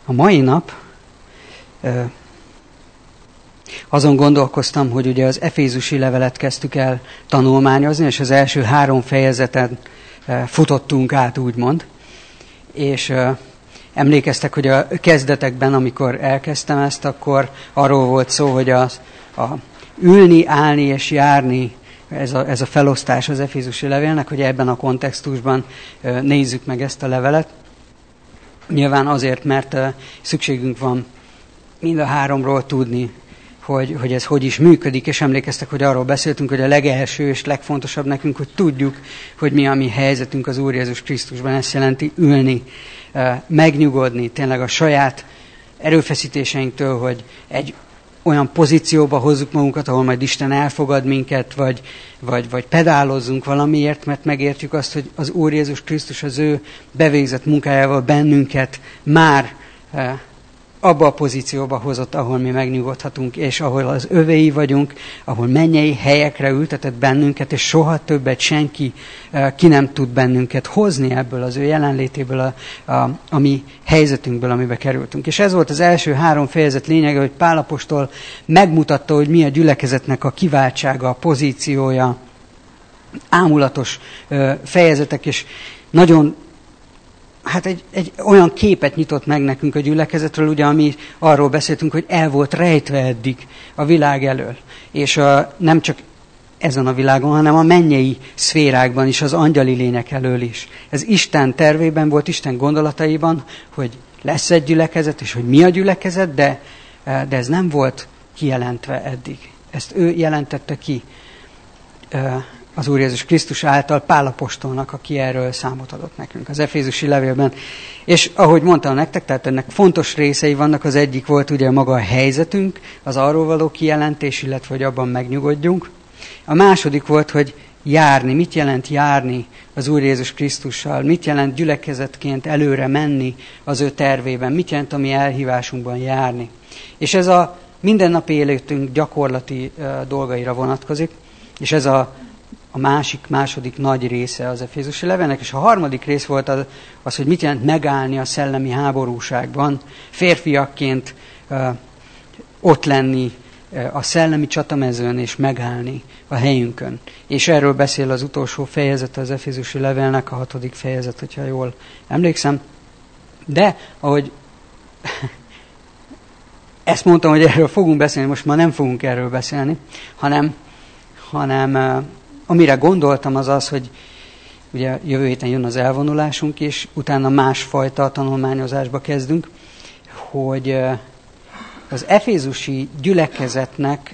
A mai nap azon gondolkoztam, hogy ugye az efézusi levelet kezdtük el tanulmányozni, és az első 3 fejezeten futottunk át, úgymond. És emlékeztek, hogy a kezdetekben, amikor elkezdtem ezt, akkor arról volt szó, hogy a ülni, állni és járni, ez a felosztás az efézusi levélnek, hogy ebben a kontextusban nézzük meg ezt a levelet. Nyilván azért, mert szükségünk van mind a 3-ról tudni, hogy ez hogy is működik, és emlékeztek, hogy arról beszéltünk, hogy a legelső és legfontosabb nekünk, hogy tudjuk, hogy mi a mi helyzetünk az Úr Jézus Krisztusban. Ezt jelenti ülni, megnyugodni, tényleg a saját erőfeszítéseinktől, hogy egy olyan pozícióba hozzuk magunkat, ahol majd Isten elfogad minket, vagy pedálozzunk valamiért, mert megértjük azt, hogy az Úr Jézus Krisztus az ő bevégzett munkájával bennünket már abba a pozícióba hozott, ahol mi megnyugodhatunk, és ahol az övéi vagyunk, ahol mennyei helyekre ültetett bennünket, és soha többet senki ki nem tud bennünket hozni ebből az ő jelenlétéből, a mi helyzetünkből, amiben kerültünk. És ez volt az első 3 fejezet lényege, hogy Pál apostol megmutatta, hogy mi a gyülekezetnek a kiváltsága, a pozíciója, ámulatos fejezetek, és nagyon egy olyan képet nyitott meg nekünk a gyülekezetről, ugye, ami arról beszéltünk, hogy el volt rejtve eddig a világ elől. És nem csak ezen a világon, hanem a mennyei szférákban is, az angyali lények elől is. Ez Isten tervében volt, Isten gondolataiban, hogy lesz egy gyülekezet, és hogy mi a gyülekezet, de ez nem volt kijelentve eddig. Ezt ő jelentette ki az Úr Jézus Krisztus által Pál apostolnak, aki erről számot adott nekünk az efézusi levélben. És ahogy mondtam nektek, tehát ennek fontos részei vannak, az egyik volt ugye maga a helyzetünk, az arról való kijelentés, illetve hogy abban megnyugodjunk. A második volt, hogy járni. Mit jelent járni az Úr Jézus Krisztussal? Mit jelent gyülekezetként előre menni az ő tervében? Mit jelent a mi elhívásunkban járni? És ez a mindennapi életünk gyakorlati dolgaira vonatkozik, és ez a második nagy része az efézusi levélnek, és a harmadik rész volt az, hogy mit jelent megállni a szellemi háborúságban, férfiakként ott lenni a szellemi csatamezőn, és megállni a helyünkön. És erről beszél az utolsó fejezet az efézusi levélnek, a 6. fejezet, hogyha jól emlékszem. De, ahogy ezt mondtam, hogy erről fogunk beszélni, most már nem fogunk erről beszélni, hanem amire gondoltam az, hogy ugye jövő héten jön az elvonulásunk, és utána másfajta tanulmányozásba kezdünk, hogy az efézusi gyülekezetnek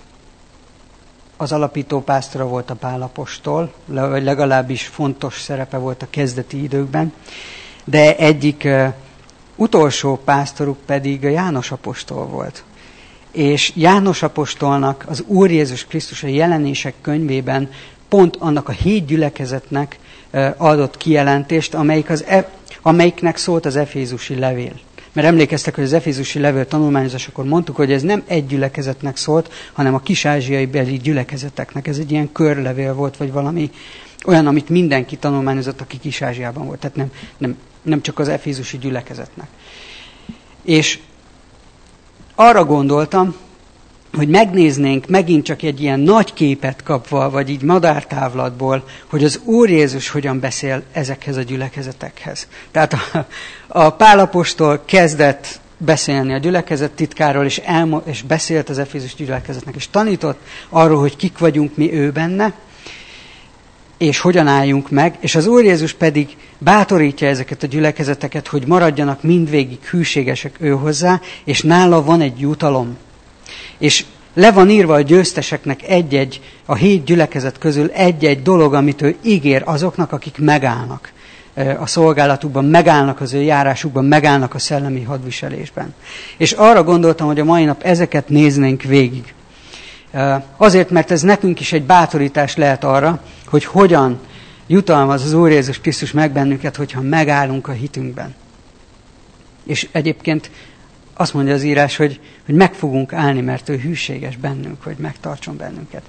az alapító pásztora volt a Pál apostol, vagy legalábbis fontos szerepe volt a kezdeti időkben, de egyik utolsó pásztoruk pedig a János apostol volt. És János apostolnak az Úr Jézus Krisztus a Jelenések könyvében pont annak a 7 gyülekezetnek adott kijelentést, amelyiknek szólt az efézusi levél. Mert emlékeztek, hogy az efézusi levél tanulmányozásakor mondtuk, hogy ez nem egy gyülekezetnek szólt, hanem a kis-ázsiai beli gyülekezeteknek. Ez egy ilyen körlevél volt, vagy valami olyan, amit mindenki tanulmányozott, aki Kis-Ázsiában volt. Tehát nem csak az efézusi gyülekezetnek. És arra gondoltam, hogy megnéznénk megint csak egy ilyen nagy képet kapva, vagy így madártávlatból, hogy az Úr Jézus hogyan beszél ezekhez a gyülekezetekhez. Tehát a Pál apostol kezdett beszélni a gyülekezet titkáról, és beszélt az efézus gyülekezetnek, és tanított arról, hogy kik vagyunk mi ő benne, és hogyan álljunk meg, és az Úr Jézus pedig bátorítja ezeket a gyülekezeteket, hogy maradjanak mindvégig hűségesek ő hozzá, és nála van egy jutalom. És le van írva a győzteseknek a 7 gyülekezet közül egy-egy dolog, amit ő ígér azoknak, akik megállnak a szolgálatukban, megállnak az ő járásukban, megállnak a szellemi hadviselésben. És arra gondoltam, hogy a mai nap ezeket néznénk végig. Azért, mert ez nekünk is egy bátorítás lehet arra, hogy hogyan jutalmaz az Úr Jézus Krisztus meg bennünket, hogyha megállunk a hitünkben. És egyébként azt mondja az írás, hogy meg fogunk állni, mert ő hűséges bennünk, hogy megtartson bennünket.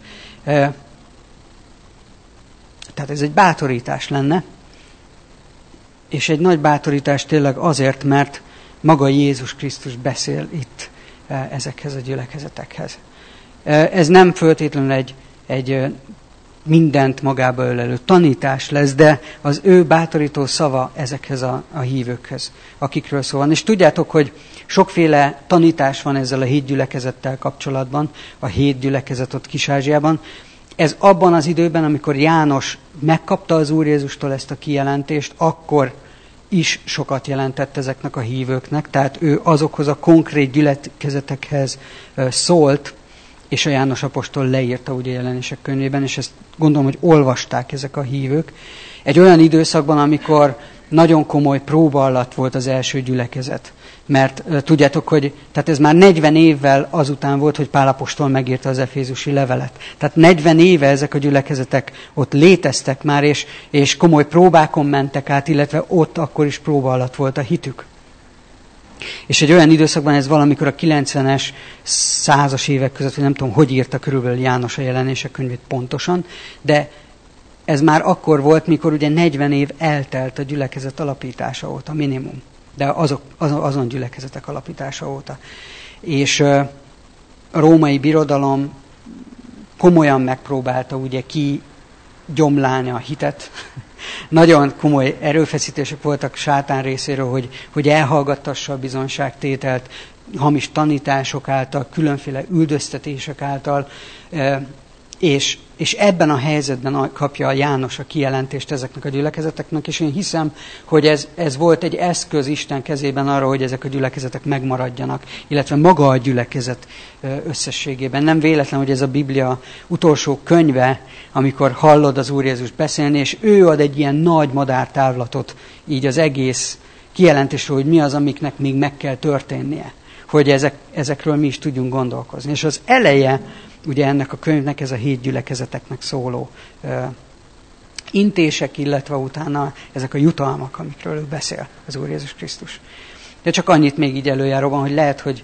Tehát ez egy bátorítás lenne, és egy nagy bátorítás tényleg azért, mert maga Jézus Krisztus beszél itt ezekhez a gyülekezetekhez. Ez nem feltétlenül egy mindent magába ölelő tanítás lesz, de az ő bátorító szava ezekhez a hívőkhöz, akikről szó van. És tudjátok, hogy sokféle tanítás van ezzel a 7 gyülekezettel kapcsolatban, a 7 gyülekezet ott Kis-Ázsiában. Ez abban az időben, amikor János megkapta az Úr Jézustól ezt a kijelentést, akkor is sokat jelentett ezeknek a hívőknek, tehát ő azokhoz a konkrét gyülekezetekhez szólt, és a János apostol leírta ugye Jelenések könyvében, és ezt gondolom, hogy olvasták ezek a hívők. Egy olyan időszakban, amikor nagyon komoly próba alatt volt az első gyülekezet. Mert tudjátok, hogy tehát ez már 40 évvel azután volt, hogy Pál apostol megírta az efézusi levelet. Tehát 40 éve ezek a gyülekezetek ott léteztek már, és komoly próbákon mentek át, illetve ott akkor is próba alatt volt a hitük. És egy olyan időszakban ez valamikor a 90-es, 100-as évek között, hogy nem tudom, hogy írta körülbelül János a Jelenések könyvét pontosan, de ez már akkor volt, mikor ugye 40 év eltelt a gyülekezet alapítása óta, minimum. De azon gyülekezetek alapítása óta. És a római birodalom komolyan megpróbálta ugye kigyomlálni a hitet. Nagyon komoly erőfeszítések voltak sátán részéről, hogy elhallgattassa a bizonyságtételt, hamis tanítások által, különféle üldöztetések által, és ebben a helyzetben kapja János a kijelentést ezeknek a gyülekezeteknek, és én hiszem, hogy ez volt egy eszköz Isten kezében arra, hogy ezek a gyülekezetek megmaradjanak, illetve maga a gyülekezet összességében. Nem véletlen, hogy ez a Biblia utolsó könyve, amikor hallod az Úr Jézus beszélni, és ő ad egy ilyen nagy madártávlatot így az egész kijelentésről, hogy mi az, amiknek még meg kell történnie, hogy ezekről mi is tudjunk gondolkozni. És az eleje ugye ennek a könyvnek ez a 7 gyülekezeteknek szóló intések, illetve utána ezek a jutalmak, amikről ő beszél az Úr Jézus Krisztus. De csak annyit még így előjáróban, hogy lehet, hogy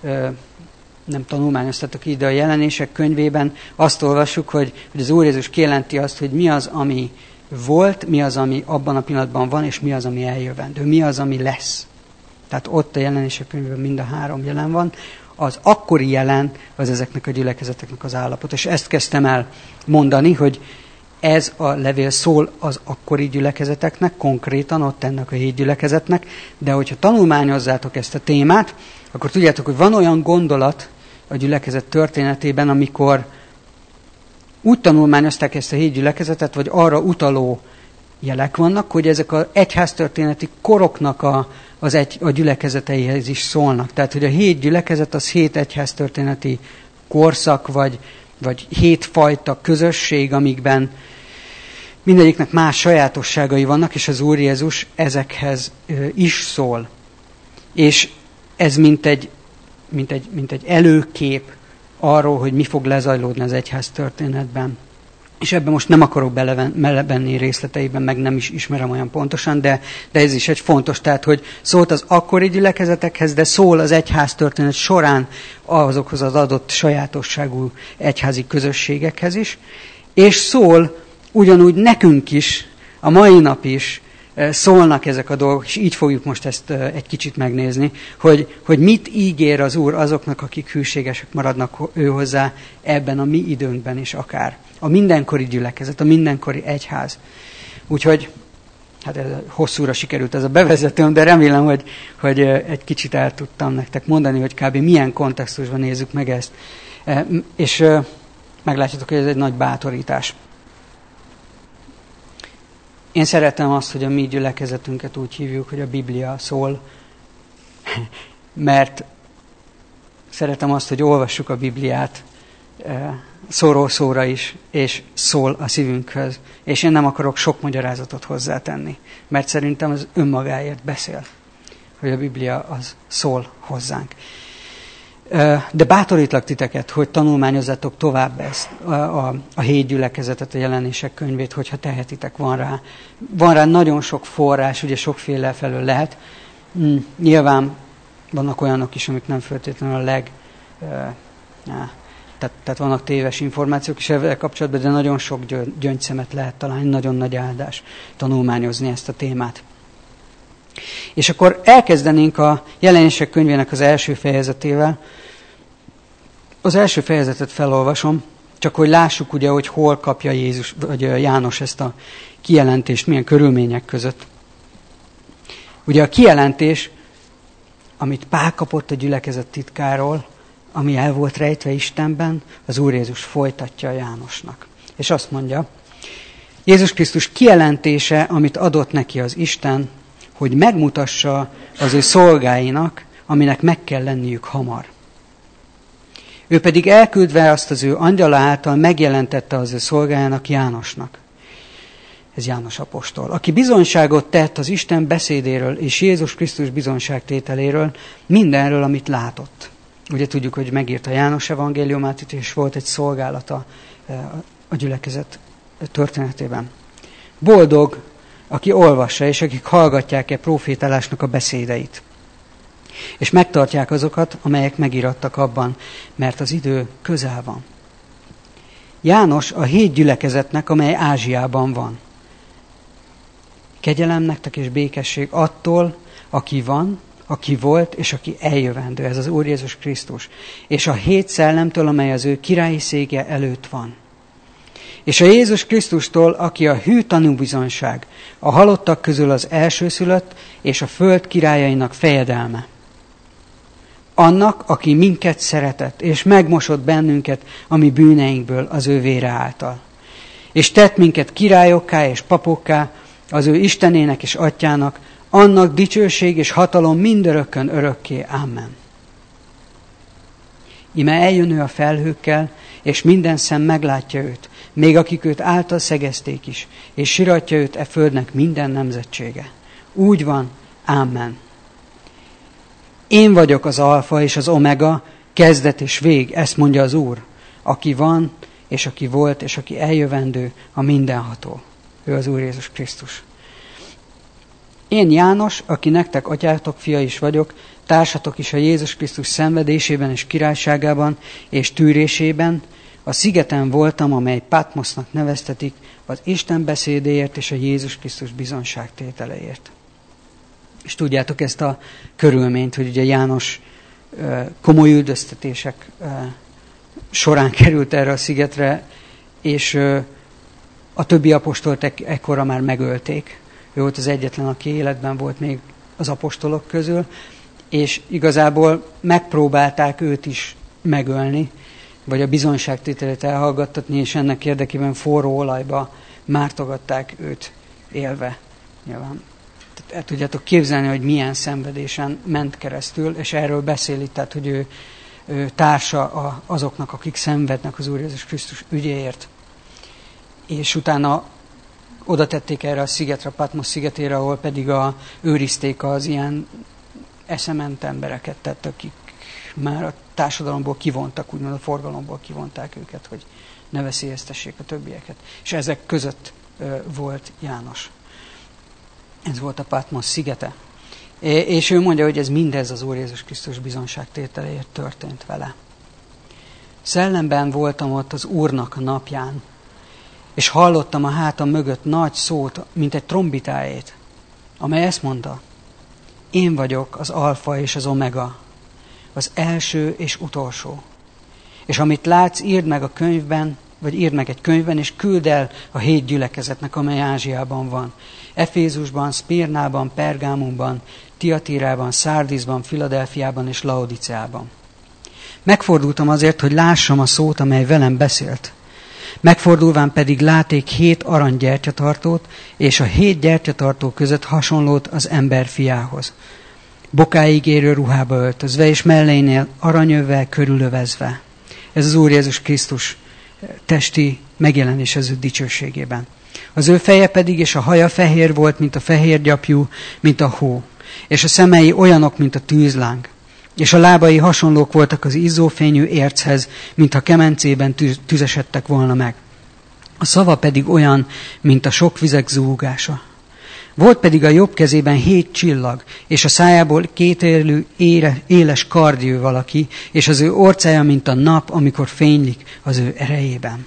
nem tanulmányoztatok ide a Jelenések könyvében, azt olvassuk, hogy az Úr Jézus kijelenti azt, hogy mi az, ami volt, mi az, ami abban a pillanatban van, és mi az, ami eljövendő, mi az, ami lesz. Tehát ott a Jelenések könyvében mind a 3 jelen van. Az akkori jelen az ezeknek a gyülekezeteknek az állapot. És ezt kezdtem el mondani, hogy ez a levél szól az akkori gyülekezeteknek, konkrétan ott ennek a 7 gyülekezetnek, de hogyha tanulmányozzátok ezt a témát, akkor tudjátok, hogy van olyan gondolat a gyülekezet történetében, amikor úgy tanulmányozták ezt a 7 gyülekezetet, vagy arra utaló jelek vannak, hogy ezek az egyháztörténeti koroknak a gyülekezeteihez is szólnak. Tehát, hogy a 7 gyülekezet az 7 egyháztörténeti korszak, vagy 7 fajta közösség, amikben mindegyiknek más sajátosságai vannak, és az Úr Jézus ezekhez is szól. És ez mint egy előkép arról, hogy mi fog lezajlódni az egyháztörténetben. És ebben most nem akarok belevenni részleteiben, meg nem is ismerem olyan pontosan, de ez is egy fontos, tehát, hogy szólt az akkori gyülekezetekhez, de szól az egyháztörténet során azokhoz az adott sajátosságú egyházi közösségekhez is, és szól ugyanúgy nekünk is, a mai nap is szólnak ezek a dolgok, és így fogjuk most ezt egy kicsit megnézni, hogy mit ígér az Úr azoknak, akik hűségesek maradnak ő hozzá ebben a mi időnkben is akár. A mindenkori gyülekezet, a mindenkori egyház. Úgyhogy, hát hosszúra sikerült ez a bevezetőm, de remélem, hogy egy kicsit el tudtam nektek mondani, hogy kb. Milyen kontextusban nézzük meg ezt. És meglátjátok, hogy ez egy nagy bátorítás. Én szeretem azt, hogy a mi gyülekezetünket úgy hívjuk, hogy a Biblia szól, mert szeretem azt, hogy olvassuk a Bibliát szóról szóra is, és szól a szívünkhöz. És én nem akarok sok magyarázatot hozzátenni, mert szerintem az önmagáért beszél, hogy a Biblia az szól hozzánk. De bátorítlak titeket, hogy tanulmányozzátok tovább ezt, a 7 gyülekezetet, a Jelenések könyvét, hogyha tehetitek, van rá nagyon sok forrás, ugye sokféle felől lehet. Nyilván vannak olyanok is, amik nem feltétlenül tehát vannak téves információk is ezzel kapcsolatban, de nagyon sok gyöngyszemet lehet találni, nagyon nagy áldás tanulmányozni ezt a témát. És akkor elkezdenénk a Jelenések könyvének az első fejezetével. Az első fejezetet felolvasom, csak hogy lássuk ugye, hogy hol kapja Jézus, vagy János ezt a kijelentést, milyen körülmények között. Ugye a kijelentés, amit Pál kapott a gyülekezet titkáról, ami el volt rejtve Istenben, az Úr Jézus folytatja a Jánosnak. És azt mondja, Jézus Krisztus kijelentése, amit adott neki az Isten, hogy megmutassa az ő szolgáinak, aminek meg kell lenniük hamar. Ő pedig elküldve azt az ő angyala által megjelentette az ő szolgájának, Jánosnak. Ez János apostol, aki bizonyságot tett az Isten beszédéről és Jézus Krisztus bizonyságtételéről, mindenről, amit látott. Ugye tudjuk, hogy megírta János evangéliumát, és volt egy szolgálata a gyülekezet történetében. Boldog, aki olvassa, és akik hallgatják profétálásnak a beszédeit. És megtartják azokat, amelyek megirattak abban, mert az idő közel van. János a 7 gyülekezetnek, amely Ázsiában van. Kegyelem nektek és békesség attól, aki van, aki volt, és aki eljövendő, ez az Úr Jézus Krisztus. És a 7 szellemtől, amely az ő királyi széke előtt van. És a Jézus Krisztustól, aki a hű tanúbizonyság, a halottak közül az elsőszülött, és a föld királyainak fejedelme. Annak, aki minket szeretett, és megmosott bennünket a mi bűneinkből az ő vére által. És tett minket királyokká és papokká, az ő Istenének és Atyának, annak dicsőség és hatalom mindörökkön örökké. Amen. Ime eljön ő a felhőkkel, és minden szem meglátja őt, még akik őt által szegezték is, és siratja őt e földnek minden nemzetsége. Úgy van, Amen. Én vagyok az alfa és az omega, kezdet és vég, ezt mondja az Úr, aki van, és aki volt, és aki eljövendő, a mindenható. Ő az Úr Jézus Krisztus. Én János, aki nektek atyátok fia is vagyok, társatok is a Jézus Krisztus szenvedésében és királyságában és tűrésében, a szigeten voltam, amely Patmosznak neveztetik, az Isten beszédéért és a Jézus Krisztus bizonyságtételeért. És tudjátok ezt a körülményt, hogy ugye János komoly üldöztetések során került erre a szigetre, és a többi apostolt ekkora már megölték. Ő volt az egyetlen, aki életben volt még az apostolok közül, és igazából megpróbálták őt is megölni, vagy a bizonyságtételét elhallgattatni, és ennek érdekében forró olajba mártogatták őt élve. Nyilván. Tehát el tudjátok képzelni, hogy milyen szenvedésen ment keresztül, és erről beszél itt, tehát, hogy ő társa azoknak, akik szenvednek az Úr Jézus Krisztus ügyéért. És utána oda tették erre a szigetre, a Patmos szigetére, ahol pedig őrizték az ilyen eszement embereket, tehát akik már a társadalomból kivontak, úgymond a forgalomból kivonták őket, hogy ne veszélyeztessék a többieket. És ezek között volt János. Ez volt a Patmos szigete. És ő mondja, hogy ez mindez az Úr Jézus Krisztus bizonyságtételéért történt vele. Szellemben voltam ott az Úrnak a napján, és hallottam a hátam mögött nagy szót, mint egy trombitájét, amely ezt mondta: én vagyok az alfa és az omega, az első és utolsó. És amit látsz, írd meg a könyvben, vagy írd meg egy könyvben, és küld el a 7 gyülekezetnek, amely Ázsiában van. Efézusban, Szmirnában, Pergámumban, Tiatírában, Szárdizban, Filadelfiában és Laodiceában. Megfordultam azért, hogy lássam a szót, amely velem beszélt. Megfordulván pedig láték 7 aranygyertyatartót, és a 7 gyertyatartó között hasonlót az ember fiához. Bokáig érő ruhába öltözve, és melleinél aranyövvel körülövezve. Ez az Úr Jézus Krisztus testi megjelenés az ő dicsőségében. Az ő feje pedig és a haja fehér volt, mint a fehér gyapjú, mint a hó, és a szemei olyanok, mint a tűzláng. És a lábai hasonlók voltak az izzófényű érchez, mintha kemencében tüzesedtek volna meg. A szava pedig olyan, mint a sok vizek zúgása. Volt pedig a jobb kezében 7 csillag, és a szájából 2 éles kard jöv valaki, és az ő orcája, mint a nap, amikor fénylik az ő erejében.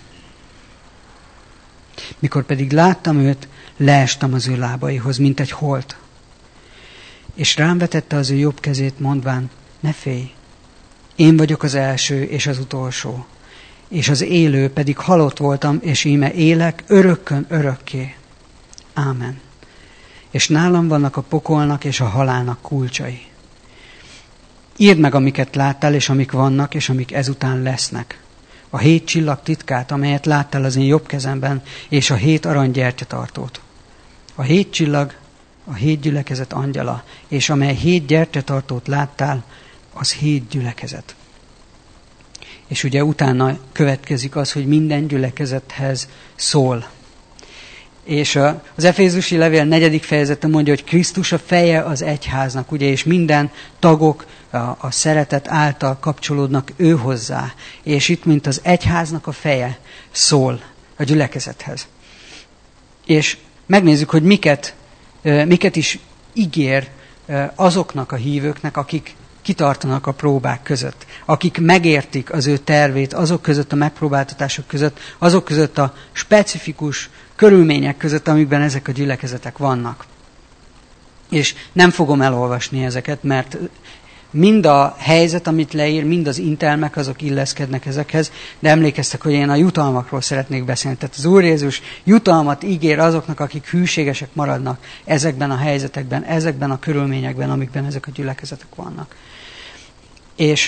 Mikor pedig láttam őt, leestem az ő lábaihoz, mint egy holt. és rám vetette az ő jobb kezét, mondván, ne félj, én vagyok az első és az utolsó, és az élő, pedig halott voltam, és íme élek örökkön örökké. Ámen. És nálam vannak a pokolnak és a halálnak kulcsai. Írd meg, amiket láttál, és amik vannak, és amik ezután lesznek. A 7 csillag titkát, amelyet láttál az én jobb kezemben, és a 7 aranygyertyatartót. A 7 csillag a 7 gyülekezet angyala, és amely 7 gyertyatartót láttál, az 7 gyülekezet. És ugye utána következik az, hogy minden gyülekezethez szól. És az Efézusi levél 4. fejezete mondja, hogy Krisztus a feje az egyháznak, ugye, és minden tagok a szeretet által kapcsolódnak ő hozzá. És itt, mint az egyháznak a feje, szól a gyülekezethez. És megnézzük, hogy miket is ígér azoknak a hívőknek, akik kitartanak a próbák között, akik megértik az ő tervét, azok között a megpróbáltatások között, azok között a specifikus körülmények között, amikben ezek a gyülekezetek vannak. És nem fogom elolvasni ezeket, mert mind a helyzet, amit leír, mind az intelmek, azok illeszkednek ezekhez, de emlékeztek, hogy én a jutalmakról szeretnék beszélni. Tehát az Úr Jézus jutalmat ígér azoknak, akik hűségesek maradnak ezekben a helyzetekben, ezekben a körülményekben, amikben ezek a gyülekezetek vannak. És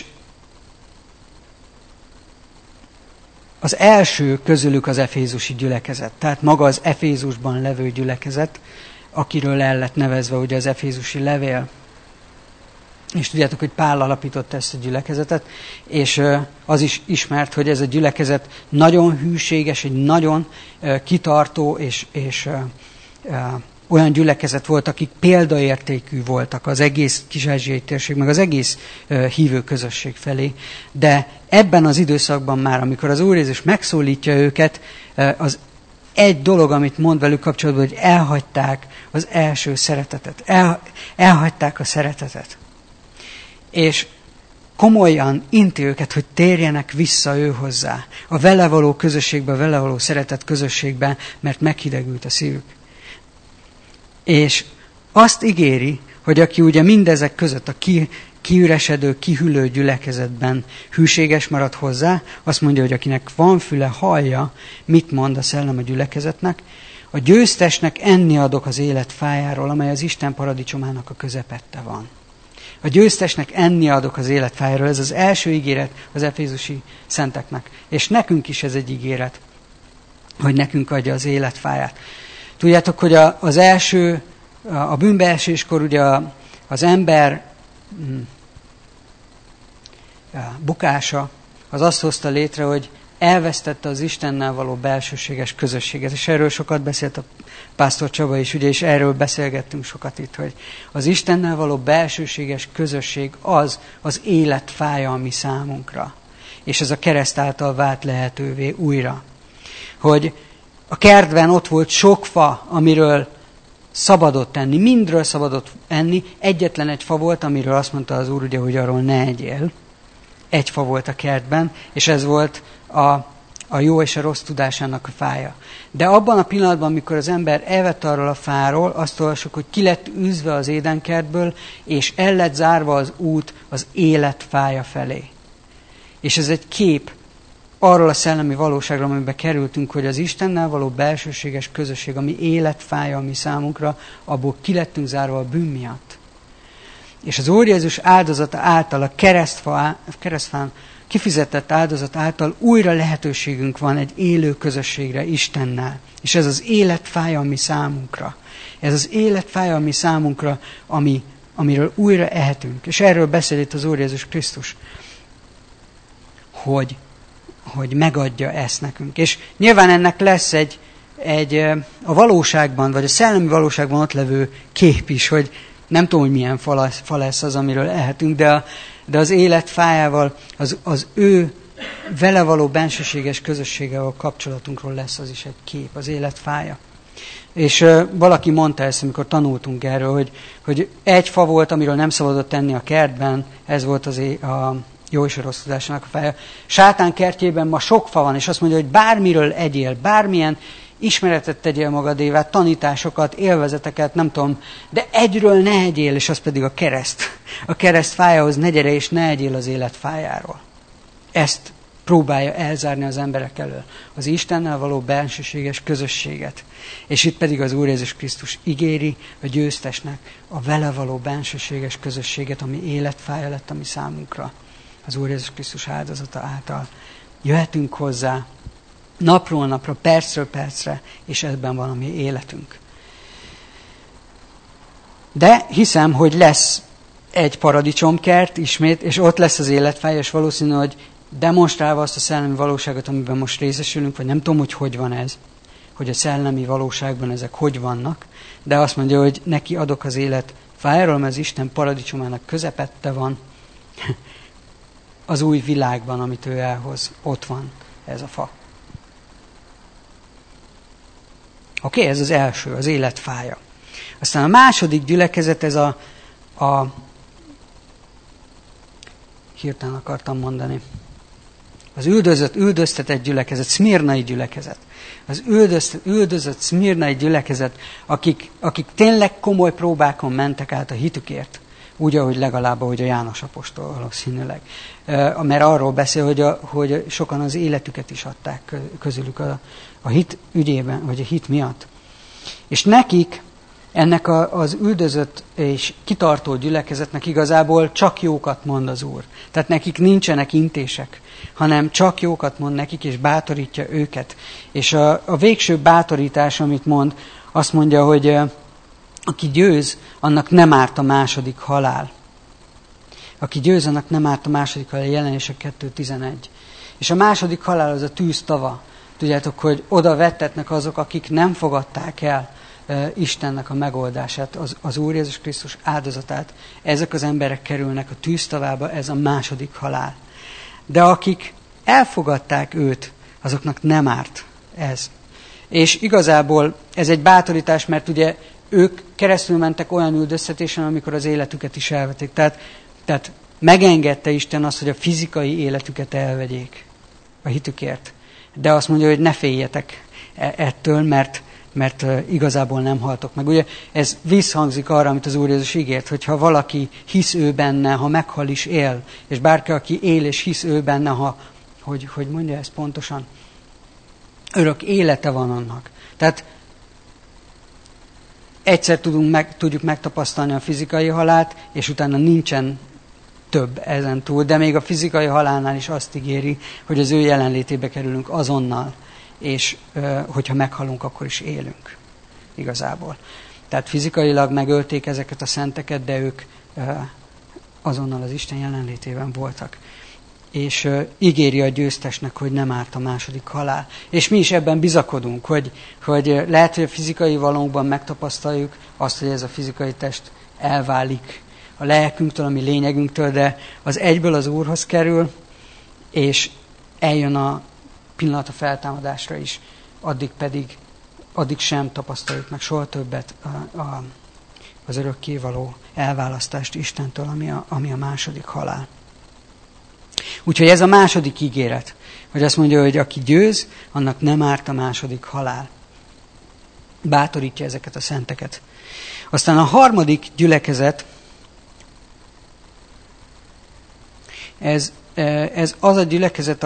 az első közülük az efézusi gyülekezet, tehát maga az Efézusban levő gyülekezet, akiről el lett nevezve ugye az efézusi levél. És tudjátok, hogy Pál alapította ezt a gyülekezetet, és az is ismert, hogy ez a gyülekezet nagyon hűséges, egy nagyon kitartó és olyan gyülekezet volt, akik példaértékű voltak az egész kis-ázsiai térség, meg az egész hívő közösség felé. De ebben az időszakban már, amikor az Úr Jézus megszólítja őket, az egy dolog, amit mond velük kapcsolatban, hogy elhagyták az első szeretetet. Elhagyták a szeretetet. És komolyan inti őket, hogy térjenek vissza ő hozzá, a vele való közösségbe, a vele való szeretet közösségbe, mert meghidegült a szívük. És azt ígéri, hogy aki ugye mindezek között a kiüresedő, kihűlő gyülekezetben hűséges marad hozzá, azt mondja, hogy akinek van füle, hallja, mit mond a szellem a gyülekezetnek, a győztesnek enni adok az élet fájáról, amely az Isten paradicsomának a közepette van. A győztesnek enni adok az élet fájáról. Ez az első ígéret az efézusi szenteknek. És nekünk is ez egy ígéret, hogy nekünk adja az élet fáját. Tudjátok, hogy az első, a bűnbeeséskor ugye az ember bukása az azt hozta létre, hogy elvesztette az Istennel való belsőséges közösséget. És erről sokat beszélt a pásztor Csaba is, ugye, és erről beszélgettünk sokat itt, hogy az Istennel való belsőséges közösség az élet fája a mi számunkra. És ez a kereszt által vált lehetővé újra. Hogy a kertben ott volt sok fa, amiről szabadott enni, mindről szabadott enni, egyetlen egy fa volt, amiről azt mondta az Úr, ugye, hogy arról ne egyél. Egy fa volt a kertben, és ez volt a jó és a rossz tudásának a fája. De abban a pillanatban, amikor az ember elvett arról a fáról, azt olvassuk, hogy ki lett űzve az édenkertből, és el lett zárva az út az élet fája felé. És ez egy kép arról a szellemi valóságról, amiben kerültünk, hogy az Istennel való belsőséges közösség, ami életfája a mi számunkra, abból ki lettünk zárva a bűn miatt. És az Úr Jézus áldozata által, a keresztfán kifizetett áldozat által újra lehetőségünk van egy élő közösségre Istennel. És ez az életfája a mi számunkra. Ez az életfája a mi számunkra, amiről újra ehetünk. És erről beszél itt az Úr Jézus Krisztus, hogy megadja ezt nekünk. És nyilván ennek lesz a valóságban, vagy a szellemi valóságban ott levő kép is, hogy nem tudom, hogy milyen fa lesz az, amiről ehetünk, de az élet fájával, az ő vele való bensőséges közösséggel a kapcsolatunkról lesz az is egy kép, az élet fája. És valaki mondta ezt, amikor tanultunk erről, hogy egy fa volt, amiről nem szabadott enni a kertben, ez volt a jó és a rossz tudásának a fája. Sátán kertjében ma sok fa van, és azt mondja, hogy bármiről egyél, bármilyen ismeretet tegyél magadévá, tanításokat, élvezeteket, nem tudom, de egyről ne egyél, és az pedig a kereszt. A kereszt fájához ne gyere, és ne egyél az élet fájáról. Ezt próbálja elzárni az emberek elől. Az Istennel való bensőséges közösséget. És itt pedig az Úr Jézus Krisztus ígéri a győztesnek a vele való bensőséges közösséget, ami életfája lett a mi számunkra. Az Úr Jézus Krisztus áldozata által. Jöhetünk hozzá napról napra, percről percre, és ebben van a mi életünk. De hiszem, hogy lesz egy paradicsomkert ismét, és ott lesz az életfája, és valószínű, hogy demonstrálva azt a szellemi valóságot, amiben most részesülünk, vagy nem tudom, hogy van ez, hogy a szellemi valóságban ezek hogy vannak, de azt mondja, hogy neki adok az élet fájáról, mert az Isten paradicsomának közepette van, az új világban, amit ő elhoz, ott van ez a fa. Oké, ez az első, az életfája. Aztán a második gyülekezet, ez a hirtelen akartam mondani, az üldöztetett gyülekezet, szmirnai gyülekezet. Az üldözött szmirnai gyülekezet, akik tényleg komoly próbákon mentek át a hitükért. Úgy, ahogy legalább, ahogy a János apostol valószínűleg. Mert arról beszél, hogy sokan az életüket is adták közülük a hit ügyében, vagy a hit miatt. És nekik, ennek az üldözött és kitartó gyülekezetnek igazából csak jókat mond az Úr. Tehát nekik nincsenek intések, hanem csak jókat mond nekik, és bátorítja őket. És a végső bátorítás, amit mond, azt mondja, hogy aki győz, annak nem árt a második halál. Aki győz, annak nem árt a második halál, Jelenések 2.11. És a második halál az a tűztava. Tudjátok, hogy oda vettetnek azok, akik nem fogadták el Istennek a megoldását, az Úr Jézus Krisztus áldozatát. Ezek az emberek kerülnek a tűztavába, ez a második halál. De akik elfogadták őt, azoknak nem árt ez. És igazából ez egy bátorítás, mert ugye ők keresztül mentek olyan üldöztetésen, amikor az életüket is elvették. Tehát megengedte Isten azt, hogy a fizikai életüket elvegyék a hitükért. De azt mondja, hogy ne féljetek ettől, mert igazából nem haltok meg. Ugye ez visszhangzik arra, amit az Úr Jézus ígért, hogy ha valaki hisz ő benne, ha meghal is él, és bárki, aki él és hisz ő benne, hogy mondja ezt pontosan, örök élete van annak. Tehát egyszer tudjuk megtapasztalni a fizikai halált, és utána nincsen több ezen túl, de még a fizikai halálnál is azt ígéri, hogy az ő jelenlétébe kerülünk azonnal, és hogyha meghalunk, akkor is élünk igazából. Tehát fizikailag megölték ezeket a szenteket, de ők azonnal az Isten jelenlétében voltak. És ígéri a győztesnek, hogy nem árt a második halál. És mi is ebben bizakodunk, hogy lehet, hogy a fizikai valónkban megtapasztaljuk azt, hogy ez a fizikai test elválik a lelkünktől, a mi lényegünktől, de az egyből az Úrhoz kerül, és eljön a pillanat a feltámadásra is, addig sem tapasztaljuk meg soha többet az örökkévaló elválasztást Istentől, ami a második halál. Úgyhogy ez a második ígéret, hogy azt mondja, hogy aki győz, annak nem árt a második halál. Bátorítja ezeket a szenteket. Aztán a harmadik gyülekezet, ez az a gyülekezet,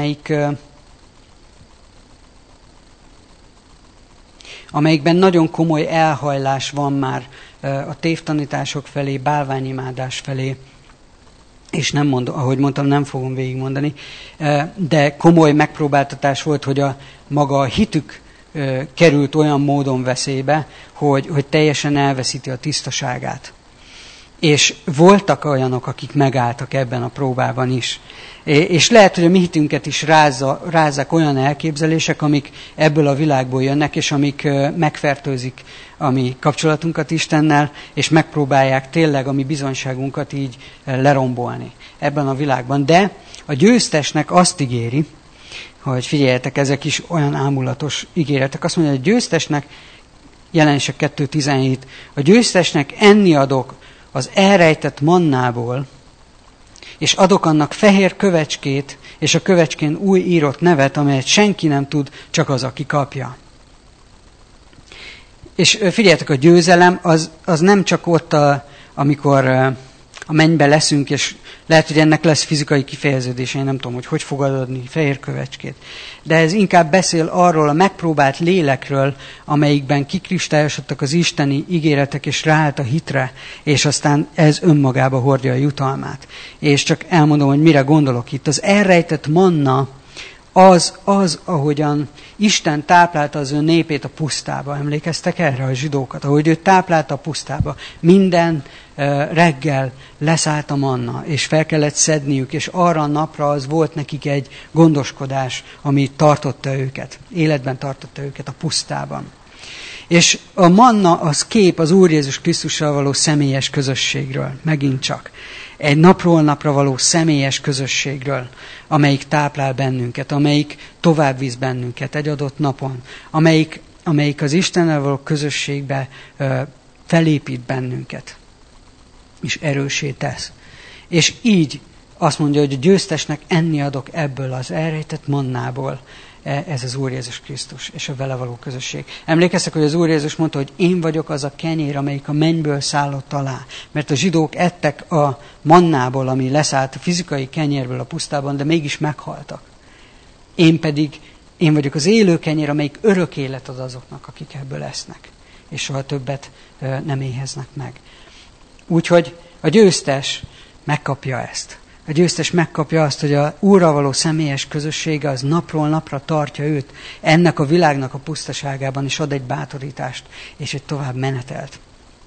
amelyikben nagyon komoly elhajlás van már a tévtanítások felé, bálványimádás felé, és nem mondom, ahogy mondtam, nem fogom végigmondani, de komoly megpróbáltatás volt, hogy maga a hitük került olyan módon veszélybe, hogy teljesen elveszíti a tisztaságát. És voltak olyanok, akik megálltak ebben a próbában is. És lehet, hogy a mi hitünket is rázzák olyan elképzelések, amik ebből a világból jönnek, és amik megfertőzik a mi kapcsolatunkat Istennel, és megpróbálják tényleg a mi bizonyságunkat így lerombolni ebben a világban. De a győztesnek azt ígéri, hogy figyeljetek, ezek is olyan ámulatos ígéretek. Azt mondja, hogy a győztesnek, Jelenések 2.17, a győztesnek enni adok az elrejtett mannából, és adok annak fehér kövecskét, és a kövecskén új írott nevet, amelyet senki nem tud, csak az, aki kapja. És figyeljetek, a győzelem az nem csak ott, amikor a mennybe leszünk, és lehet, hogy ennek lesz fizikai kifejeződése, én nem tudom, hogy fog adni fehér kövecskét. De ez inkább beszél arról a megpróbált lélekről, amelyikben kikristályosodtak az isteni ígéretek, és ráállt a hitre, és aztán ez önmagába hordja a jutalmát. És csak elmondom, hogy mire gondolok itt. Az elrejtett manna, az, ahogyan Isten táplálta az ő népét a pusztába. Emlékeztek erre a zsidókat? Ahogy ő táplálta a pusztába. Minden reggel leszállt a manna, és fel kellett szedniük, és arra a napra az volt nekik egy gondoskodás, ami tartotta őket. Életben tartotta őket a pusztában. És a manna az kép az Úr Jézus Krisztussal való személyes közösségről. Megint csak. Egy napról napra való személyes közösségről, amelyik táplál bennünket, amelyik tovább visz bennünket egy adott napon, amelyik az Istennel való közösségbe felépít bennünket, és erőssé tesz. És így azt mondja, hogy a győztesnek enni adok ebből az elrejtett mannából, ez az Úr Jézus Krisztus, és a vele való közösség. Emlékeztek, hogy az Úr Jézus mondta, hogy én vagyok az a kenyér, amelyik a mennyből szállott alá. Mert a zsidók ettek a mannából, ami leszállt a fizikai kenyérből a pusztában, de mégis meghaltak. Én vagyok az élő kenyér, amelyik örök élet ad azoknak, akik ebből esznek. És soha többet nem éheznek meg. Úgyhogy a győztes megkapja ezt. A győztes megkapja azt, hogy a Úrral való személyes közössége az napról napra tartja őt ennek a világnak a pusztaságában, és ad egy bátorítást, és egy tovább menetelt.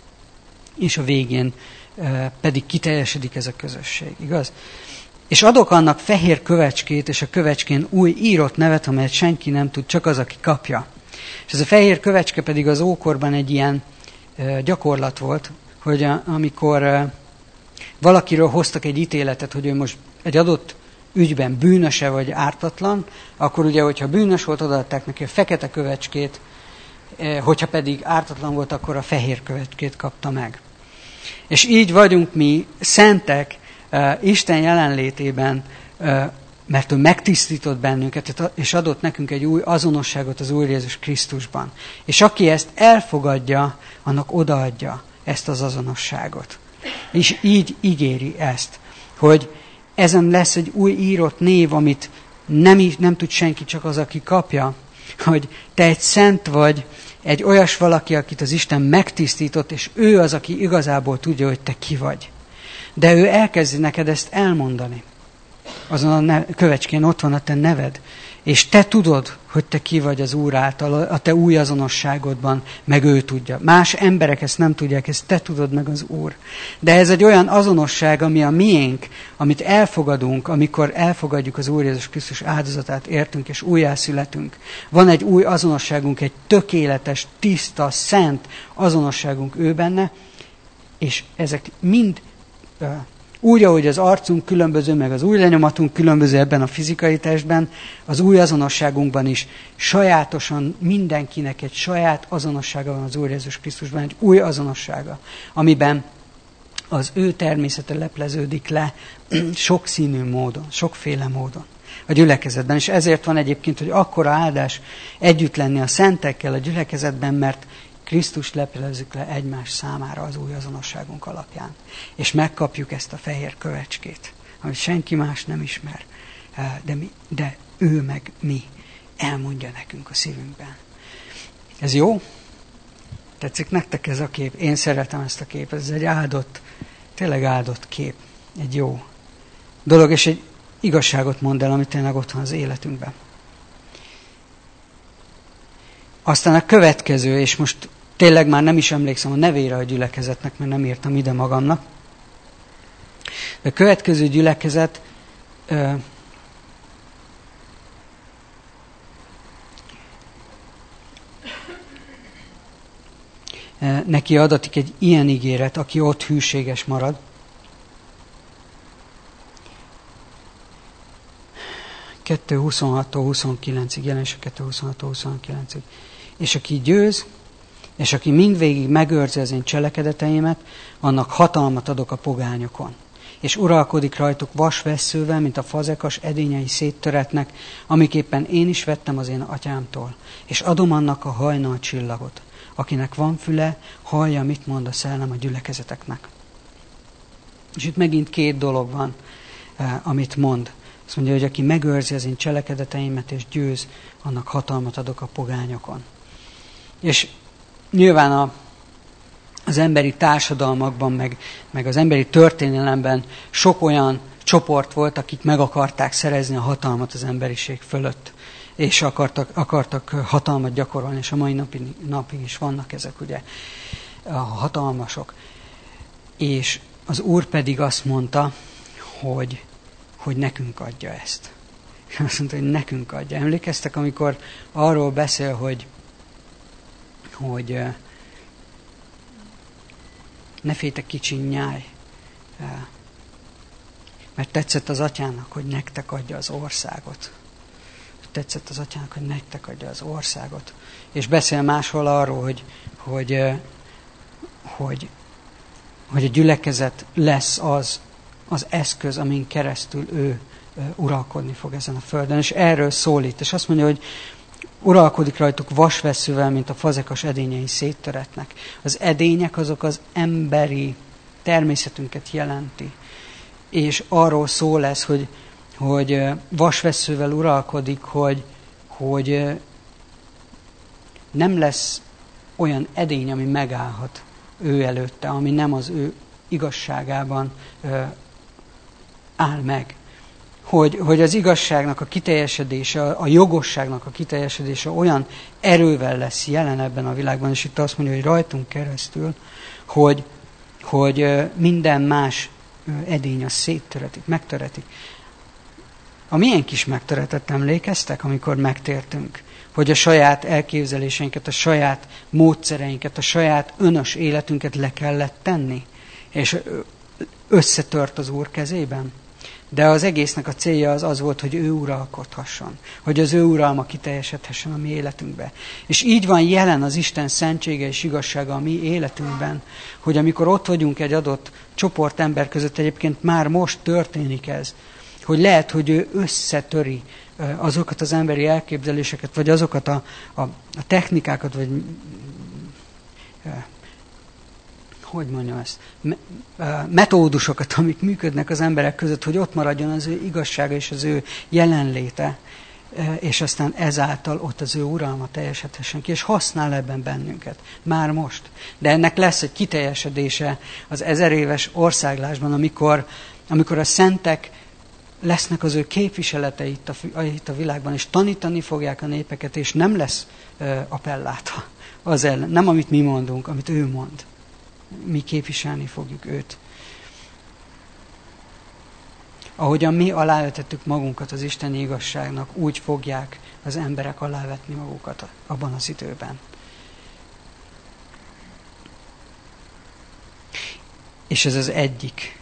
És a végén pedig kiteljesedik ez a közösség, igaz? És adok annak fehér kövecskét, és a kövecskén új írott nevet, amelyet senki nem tud, csak az, aki kapja. És ez a fehér kövecske pedig az ókorban egy ilyen gyakorlat volt, hogy amikor valakiről hoztak egy ítéletet, hogy ő most egy adott ügyben bűnöse vagy ártatlan, akkor ugye, hogyha bűnös volt, odaadták neki a fekete kövecskét, hogyha pedig ártatlan volt, akkor a fehér kövecskét kapta meg. És így vagyunk mi szentek Isten jelenlétében, mert ő megtisztított bennünket, és adott nekünk egy új azonosságot az Úr Jézus Krisztusban. És aki ezt elfogadja, annak odaadja ezt az azonosságot. És így ígéri ezt, hogy ezen lesz egy új írott név, amit nem tud senki, csak az, aki kapja, hogy te egy szent vagy, egy olyas valaki, akit az Isten megtisztított, és ő az, aki igazából tudja, hogy te ki vagy. De ő elkezdi neked ezt elmondani. Azon a kövecskén ott van a te neved, és te tudod, hogy te ki vagy az Úr által, a te új azonosságodban, meg ő tudja. Más emberek ezt nem tudják, ezt te tudod meg az Úr. De ez egy olyan azonosság, ami a miénk, amit elfogadunk, amikor elfogadjuk az Úr Jézus Krisztus áldozatát, értünk és újjászületünk. Van egy új azonosságunk, egy tökéletes, tiszta, szent azonosságunk ő benne, és ezek mind úgy, ahogy az arcunk különböző, meg az új lenyomatunk különböző ebben a fizikai testben, az új azonosságunkban is sajátosan mindenkinek egy saját azonossága van az Úr Jézus Krisztusban, egy új azonossága, amiben az ő természete lepleződik le sokszínű módon, sokféle módon a gyülekezetben. És ezért van egyébként, hogy akkora áldás együtt lenni a szentekkel a gyülekezetben, mert Krisztust leplezzük le egymás számára az új azonosságunk alapján. És megkapjuk ezt a fehér kövecskét, amit senki más nem ismer, de ő meg mi elmondja nekünk a szívünkben. Ez jó? Tetszik nektek ez a kép? Én szeretem ezt a képet. Ez egy áldott, tényleg áldott kép. Egy jó dolog, és egy igazságot mond el, amit tényleg ott van az életünkben. Aztán a következő, és most tényleg már nem is emlékszem a nevére a gyülekezetnek, mert nem írtam ide magamnak. De a következő gyülekezet neki adatik egy ilyen ígéret, aki ott hűséges marad. Kettő 26-tól 29-ig, Jelenések 2:26-tól 29-ig. És aki győz, és aki mindvégig megőrzi az én cselekedeteimet, annak hatalmat adok a pogányokon. És uralkodik rajtuk vasvesszővel, mint a fazekas edényei széttöretnek, amiképpen én is vettem az én atyámtól. És adom annak a hajnal csillagot. akinek van füle, hallja, mit mond a szellem a gyülekezeteknek. És itt megint 2 dolog van, amit mond. Azt mondja, hogy aki megőrzi az én cselekedeteimet és győz, annak hatalmat adok a pogányokon. És nyilván az emberi társadalmakban, meg az emberi történelemben sok olyan csoport volt, akik meg akarták szerezni a hatalmat az emberiség fölött, és akartak hatalmat gyakorolni, és a mai napig is vannak ezek ugye a hatalmasok. És az Úr pedig azt mondta, hogy nekünk adja ezt. Azt mondta, hogy nekünk adja. Emlékeztek, amikor arról beszél, hogy ne féltek kicsi nyáj, mert tetszett az atyának, hogy nektek adja az országot. Tetszett az atyának, hogy nektek adja az országot. És beszél máshol arról, hogy a gyülekezet lesz az eszköz, amin keresztül ő uralkodni fog ezen a földön. És erről szólít. És azt mondja, hogy uralkodik rajtuk vasvesszővel, mint a fazekas edényei széttöretnek. Az edények azok az emberi természetünket jelenti. És arról szól ez, hogy vasvesszővel uralkodik, hogy nem lesz olyan edény, ami megállhat ő előtte, ami nem az ő igazságában áll meg. Hogy az igazságnak a kiteljesedése, a jogosságnak a kiteljesedése olyan erővel lesz jelen ebben a világban, és itt azt mondja, hogy rajtunk keresztül, hogy minden más edény az széttöretik, megtöretik. A milyen kis megtöretett, emlékeztek, amikor megtértünk? Hogy a saját elképzeléseinket, a saját módszereinket, a saját önös életünket le kellett tenni, és összetört az Úr kezében. De az egésznek a célja az volt, hogy ő uralkodhasson, hogy az ő uralma kiteljesedhessen a mi életünkbe. És így van jelen az Isten szentsége és igazsága a mi életünkben, hogy amikor ott vagyunk egy adott csoport ember között, egyébként már most történik ez, hogy lehet, hogy ő összetöri azokat az emberi elképzeléseket, vagy azokat a technikákat, vagy hogy mondjam ezt, metódusokat, amik működnek az emberek között, hogy ott maradjon az ő igazsága és az ő jelenléte, és aztán ezáltal ott az ő uralma teljesedhessen ki, és használ ebben bennünket. Már most. De ennek lesz egy kiteljesedése az 1000 éves országlásban, amikor a szentek lesznek az ő képviseletei itt a világban, és tanítani fogják a népeket, és nem lesz appelláta az ellen. Nem amit mi mondunk, amit ő mond. Mi képviselni fogjuk őt. Ahogyan mi alávetettük magunkat az isteni igazságnak, úgy fogják az emberek alávetni magukat abban az időben. És ez az egyik.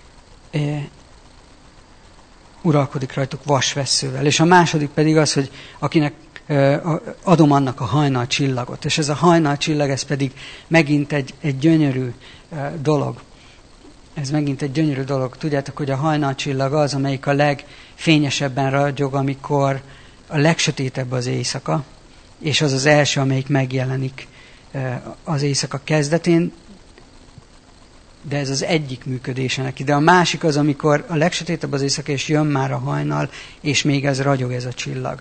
Uralkodik rajtuk vasvesszővel. És a második pedig az, hogy akinek adom annak a hajnalcsillagot. És ez a hajnalcsillag, ez pedig megint egy gyönyörű dolog. Ez megint egy gyönyörű dolog. Tudjátok, hogy a hajnalcsillag az, amelyik a legfényesebben ragyog, amikor a legsötétebb az éjszaka, és az az első, amelyik megjelenik az éjszaka kezdetén, de ez az egyik működése neki. De a másik az, amikor a legsötétebb az éjszaka, és jön már a hajnal, és még ez ragyog, ez a csillag.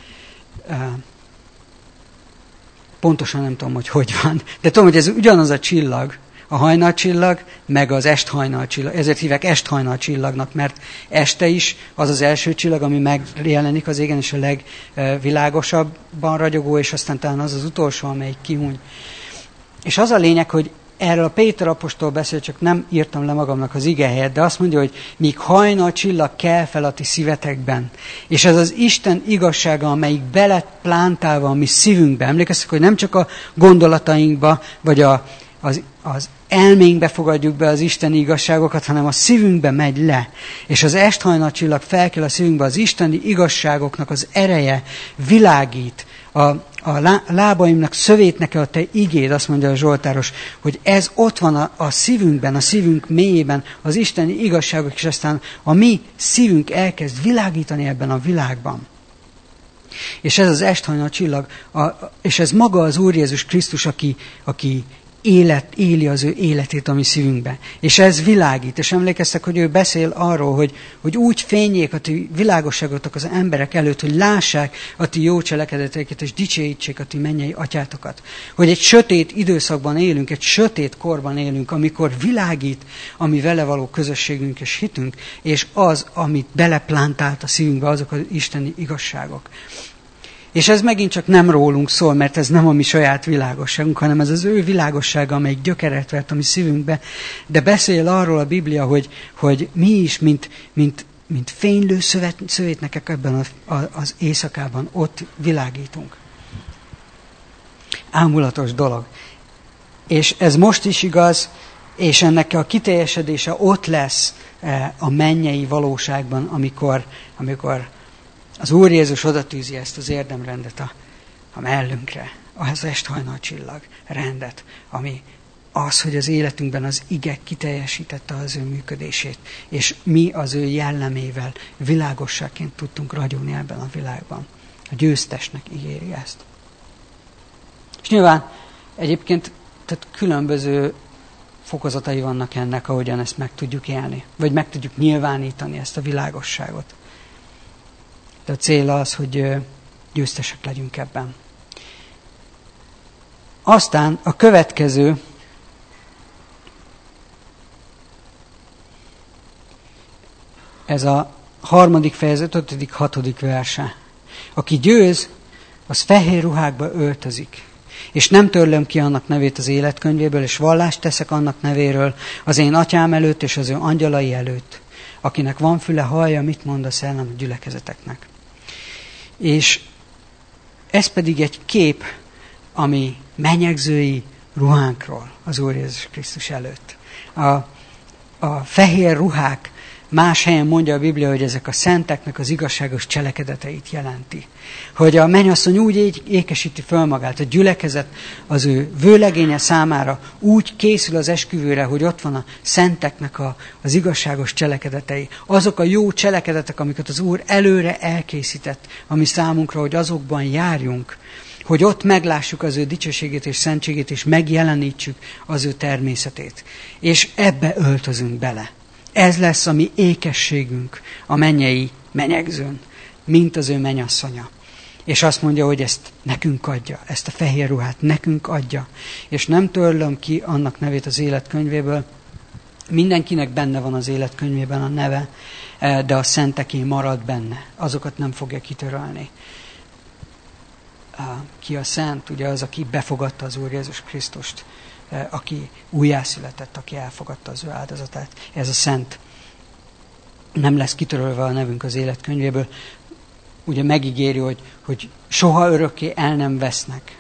Pontosan nem tudom, hogy van. De tudom, hogy ez ugyanaz a csillag, a hajnalcsillag, meg az esthajnalcsillag. Ezért hívják esthajnalcsillagnak, mert este is az az első csillag, ami megjelenik az égen, és a legvilágosabban ragyogó, és aztán talán az az utolsó, amelyik kihúny. És az a lényeg, hogy erről a Péter apostol beszél, csak nem írtam le magamnak az igehelyet, de azt mondja, hogy míg hajnalcsillag kel fel a ti szívetekben. És ez az Isten igazsága, amelyik be lett plántálva a mi szívünkbe. Emlékeztek, hogy nem csak a gondolatainkba, vagy az elménkbe fogadjuk be az isteni igazságokat, hanem a szívünkbe megy le. És az esthajnalcsillag felkel a szívünkbe, az isteni igazságoknak az ereje világít, a lábaimnak szövét a te igéd, azt mondja a Zsoltáros, hogy ez ott van a szívünkben, a szívünk mélyében, az isteni igazságok, és aztán a mi szívünk elkezd világítani ebben a világban. És ez az esthajnal csillag, és ez maga az Úr Jézus Krisztus, aki éli az ő életét a mi szívünkbe. És ez világít. És emlékeztek, hogy ő beszél arról, hogy úgy fényék a ti világosságotok az emberek előtt, hogy lássák a ti jó cselekedeteiket, és dicsőítsék a ti mennyei atyátokat. Hogy egy sötét időszakban élünk, egy sötét korban élünk, amikor világít a mi vele való közösségünk és hitünk, és az, amit beleplantált a szívünkbe, azok az isteni igazságok. És ez megint csak nem rólunk szól, mert ez nem a mi saját világosságunk, hanem ez az ő világossága, amelyik gyökeret vert a mi szívünkbe. De beszél arról a Biblia, hogy mi is, mint fénylő szövétnekek ebben az éjszakában ott világítunk. Ámulatos dolog. És ez most is igaz, és ennek a kiteljesedése ott lesz a mennyei valóságban, amikor az Úr Jézus odatűzi ezt az érdemrendet a mellünkre, az esthajnal csillag rendet, ami az, hogy az életünkben az ige kiteljesítette az ő működését, és mi az ő jellemével világosságként tudtunk ragyogni ebben a világban. A győztesnek ígéri ezt. És nyilván egyébként tehát különböző fokozatai vannak ennek, ahogyan ezt meg tudjuk élni, vagy meg tudjuk nyilvánítani ezt a világosságot. De a cél az, hogy győztesek legyünk ebben. Aztán a következő, ez a 3. fejezet 5., 6. verse. Aki győz, az fehér ruhákba öltözik, és nem törlöm ki annak nevét az életkönyvéből, és vallást teszek annak nevéről az én atyám előtt és az ő angyalai előtt. Akinek van füle, hallja, mit mond a szellem a gyülekezeteknek. És ez pedig egy kép, ami menyegzői ruhánkról az Úr Jézus Krisztus előtt. A fehér ruhák, más helyen mondja a Biblia, hogy ezek a szenteknek az igazságos cselekedeteit jelenti. Hogy a mennyasszony úgy ékesíti föl magát, a gyülekezet az ő vőlegénye számára úgy készül az esküvőre, hogy ott van a szenteknek az igazságos cselekedetei. Azok a jó cselekedetek, amiket az Úr előre elkészített, ami számunkra, hogy azokban járjunk, hogy ott meglássuk az ő dicsőségét és szentségét, és megjelenítsük az ő természetét. És ebbe öltözünk bele. Ez lesz a mi ékességünk a mennyei menyegzőn, mint az ő mennyasszonya. És azt mondja, hogy ezt nekünk adja, ezt a fehér ruhát nekünk adja. És nem törlöm ki annak nevét az életkönyvéből. Mindenkinek benne van az életkönyvében a neve, de a szenteké marad benne. Azokat nem fogja kitörölni. Ki a szent? Ugye az, aki befogadta az Úr Jézus Krisztust, aki újjászületett, aki elfogadta az ő áldozatát. Ez a szent. Nem lesz kitörölve a nevünk az életkönyvéből. Ugye megígéri, hogy soha örökké el nem vesznek.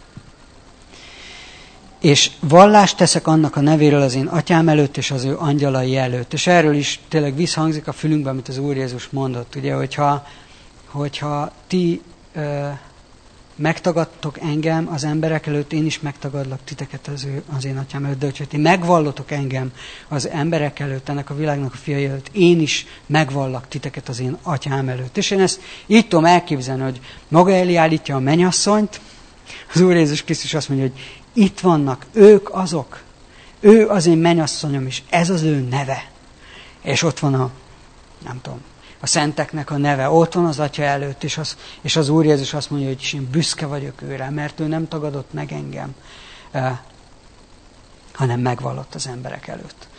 És vallást teszek annak a nevéről az én atyám előtt, és az ő angyalai előtt. És erről is tényleg visszhangzik a fülünkbe, amit az Úr Jézus mondott. Ugye, hogyha ti megtagadtok engem az emberek előtt, én is megtagadlak titeket az én atyám előtt. De hogyha ti megvallotok engem az emberek előtt, ennek a világnak a fiai előtt, én is megvallak titeket az én atyám előtt. És én ezt így tudom elképzelni, hogy maga elé állítja a mennyasszonyt, az Úr Jézus Krisztus azt mondja, hogy itt vannak, ők azok, ő az én mennyasszonyom, és ez az ő neve. És ott van a szenteknek a neve, ott van az Atya előtt, és az Úr Jézus azt mondja, hogy én büszke vagyok őre, mert ő nem tagadott meg engem, hanem megvallott az emberek előtt.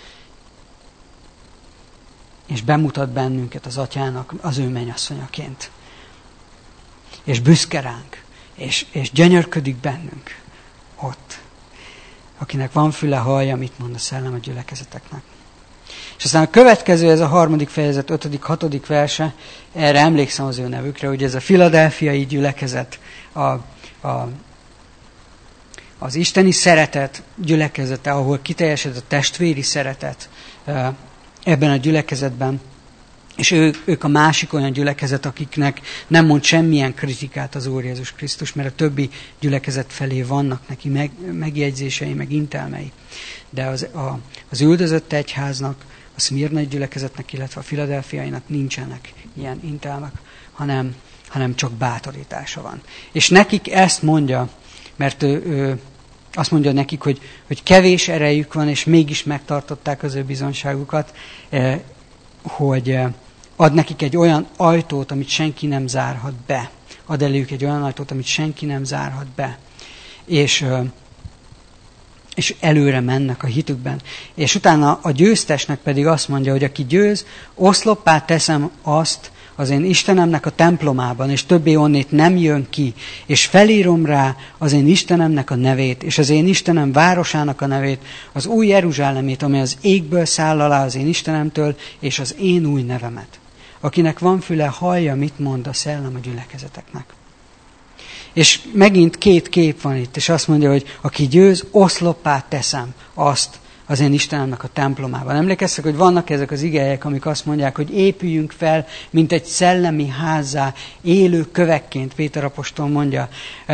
És bemutat bennünket az Atyának az ő mennyasszonyaként. És büszke ránk, és gyönyörködik bennünk ott. Akinek van füle, hallja, mit mond a szellem a gyülekezeteknek. És aztán a következő, ez a 3. fejezet 5., 6. verse, erre emlékszem az ő nevükre, hogy ez a filadelfiai gyülekezet, az isteni szeretet gyülekezete, ahol kiteljesedett a testvéri szeretet ebben a gyülekezetben. És ők a másik olyan gyülekezet, akiknek nem mond semmilyen kritikát az Úr Jézus Krisztus, mert a többi gyülekezet felé vannak neki megjegyzései, meg intelmei. De az üldözött egyháznak, a szmirnai gyülekezetnek, illetve a filadelfiainak nincsenek ilyen intelmek, hanem csak bátorítása van. És nekik ezt mondja, mert ő azt mondja nekik, hogy kevés erejük van, és mégis megtartották az ő bizonyságukat, hogy ad nekik egy olyan ajtót, amit senki nem zárhat be. Ad eléjük egy olyan ajtót, amit senki nem zárhat be. És előre mennek a hitükben. És utána a győztesnek pedig azt mondja, hogy aki győz, oszloppá teszem azt az én Istenemnek a templomában, és többé onnét nem jön ki, és felírom rá az én Istenemnek a nevét, és az én Istenem városának a nevét, az új Jeruzsálemét, amely az égből száll alá az én Istenemtől, és az én új nevemet. Akinek van füle, hallja, mit mond a szellem a gyülekezeteknek. És megint két kép van itt, és azt mondja, hogy aki győz, oszloppá teszem azt az én Istenemnek a templomában. Emlékeztek, hogy vannak ezek az igelyek, amik azt mondják, hogy épüljünk fel, mint egy szellemi házzá, élő kövekként, Péter apostol mondja,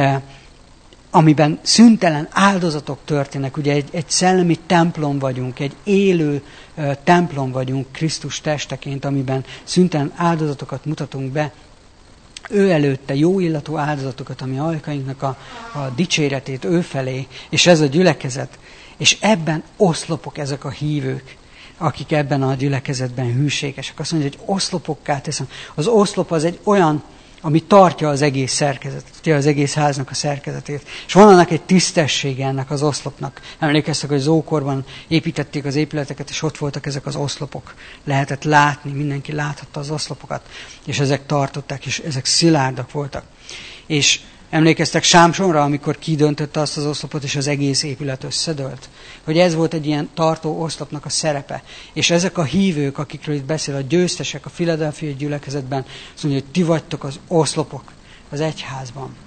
amiben szüntelen áldozatok történnek. Ugye egy szellemi templom vagyunk, egy élő templom vagyunk Krisztus testeként, amiben szüntelen áldozatokat mutatunk be. Ő előtte jó illatú áldozatokat, ami ajkainknak a dicséretét ő felé, és ez a gyülekezet. És ebben oszlopok ezek a hívők, akik ebben a gyülekezetben hűségesek. Azt mondja, hogy oszlopokká teszem. Az oszlop az egy olyan, ami tartja az egész szerkezetet, az egész háznak a szerkezetét. És van annak egy tisztessége ennek az oszlopnak. Emlékeztek, hogy az ókorban építették az épületeket, és ott voltak ezek az oszlopok. Lehetett látni, mindenki láthatta az oszlopokat, és ezek tartották, és ezek szilárdak voltak. És emlékeztek Sámsonra, amikor kidöntötte azt az oszlopot, és az egész épület összedőlt? Hogy ez volt egy ilyen tartó oszlopnak a szerepe. És ezek a hívők, akikről itt beszél, a győztesek a filadelfiai gyülekezetben, azt mondja, hogy ti vagytok az oszlopok az egyházban,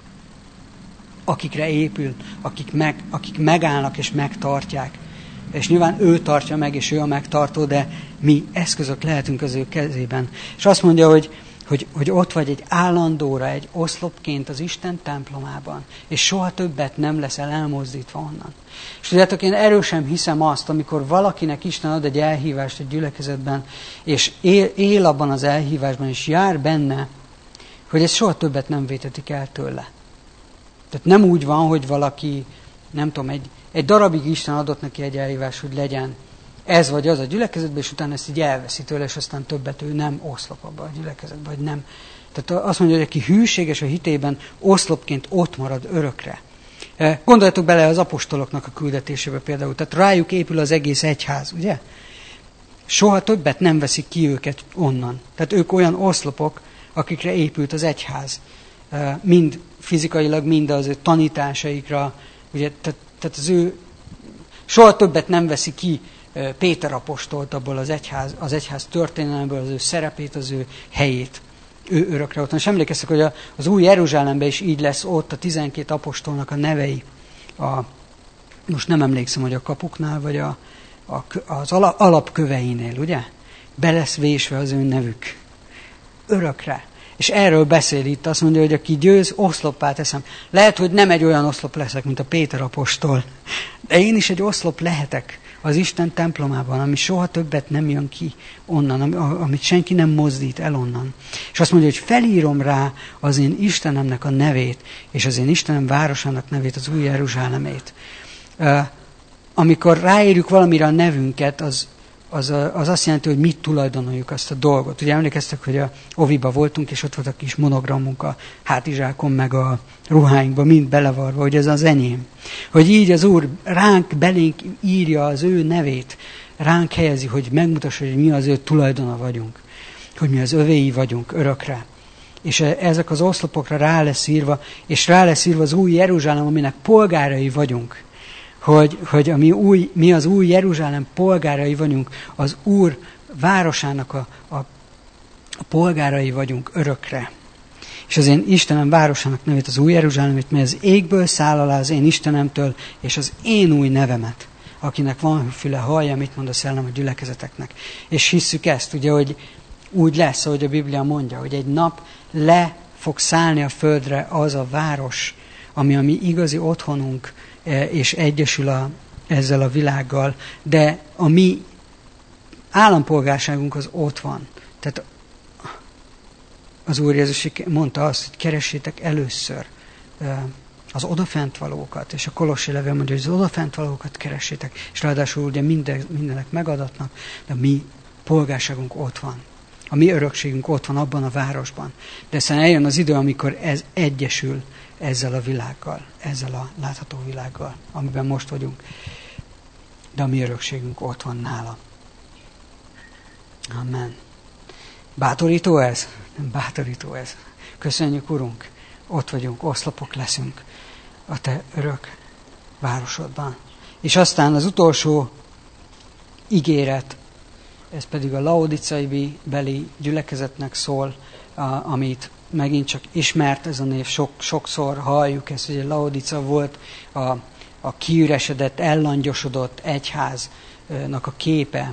akikre épül, akik megállnak és megtartják. És nyilván ő tartja meg, és ő a megtartó, de mi eszközök lehetünk az ő kezében. És azt mondja, hogy ott vagy egy állandóra, egy oszlopként az Isten templomában, és soha többet nem leszel elmozdítva onnan. És tudjátok, én erősen hiszem azt, amikor valakinek Isten ad egy elhívást egy gyülekezetben, és él abban az elhívásban, és jár benne, hogy ez soha többet nem vétetik el tőle. Tehát nem úgy van, hogy valaki, nem tudom, egy darabig Isten adott neki egy elhívást, hogy legyen ez vagy az a gyülekezetben, és utána ezt így elveszi tőle, és aztán többet ő nem oszlop abba a gyülekezetben, vagy nem. Tehát azt mondja, hogy aki hűséges a hitében, oszlopként ott marad örökre. Gondoljatok bele az apostoloknak a küldetésébe például, tehát rájuk épül az egész egyház, ugye? Soha többet nem veszik ki őket onnan. Tehát ők olyan oszlopok, akikre épült az egyház. Mind fizikailag, mind az ő tanításaikra, ugye? Tehát soha többet nem veszi ki Péter apostolt abból az egyház történelemből, az ő szerepét, az ő helyét. Ő örökre ott van. És emlékeztek, hogy az új Jeruzsálemben is így lesz ott a 12 apostolnak a nevei. Most nem emlékszem, hogy a kapuknál, vagy az alapköveinél, ugye? Be lesz vésve az ő nevük. Örökre. És erről beszél itt, azt mondja, hogy aki győz, oszloppá teszem. Lehet, hogy nem egy olyan oszlop leszek, mint a Péter apostol, de én is egy oszlop lehetek az Isten templomában, ami soha többet nem jön ki onnan, amit senki nem mozdít el onnan. És azt mondja, hogy felírom rá az én Istenemnek a nevét, és az én Istenem városának nevét, az új Jeruzsálemét. Amikor ráírjuk valamire a nevünket, az azt jelenti, hogy mit tulajdonoljuk azt a dolgot. Ugye emlékeztek, hogy a Oviba voltunk, és ott volt a kis monogramunk a hátizsákon, meg a ruháinkba, mind belevarva, hogy ez az enyém. Hogy így az Úr belénk írja az ő nevét, ránk helyezi, hogy megmutassa, hogy mi az ő tulajdona vagyunk, hogy mi az övéi vagyunk örökre. És ezek az oszlopokra rá lesz írva, és rá lesz írva az új Jeruzsálem, aminek polgárai vagyunk. Hogy mi az új Jeruzsálem polgárai vagyunk, az Úr városának a polgárai vagyunk örökre. És az én Istenem városának nevét, az új Jeruzsálemét, mely az égből száll alá az én Istenemtől, és az én új nevemet, akinek van füle, hallja, mit mond a szellem a gyülekezeteknek. És hisszük ezt, ugye, hogy úgy lesz, ahogy a Biblia mondja, hogy egy nap le fog szállni a földre az a város, ami a mi igazi otthonunk, és egyesül ezzel a világgal, de a mi állampolgárságunk az ott van. Tehát az Úr Jézus mondta azt, hogy keressétek először az odafent valókat, és a Kolossi levél mondja, hogy az odafent valókat keressétek, és ráadásul ugye mindenek megadatnak, de mi polgárságunk ott van. A mi örökségünk ott van abban a városban. De aztán eljön az idő, amikor ez egyesül ezzel a világgal, ezzel a látható világgal, amiben most vagyunk. De a mi örökségünk ott van nála. Amen. Bátorító ez? Nem bátorító ez. Köszönjük, Urunk, ott vagyunk, oszlopok leszünk a te örök városodban. És aztán az utolsó ígéret, ez pedig a laodicei beli gyülekezetnek szól, amit megint csak ismert ez a név, sokszor halljuk ezt, hogy a Laodica volt a kiüresedett, ellangyosodott egyháznak a képe,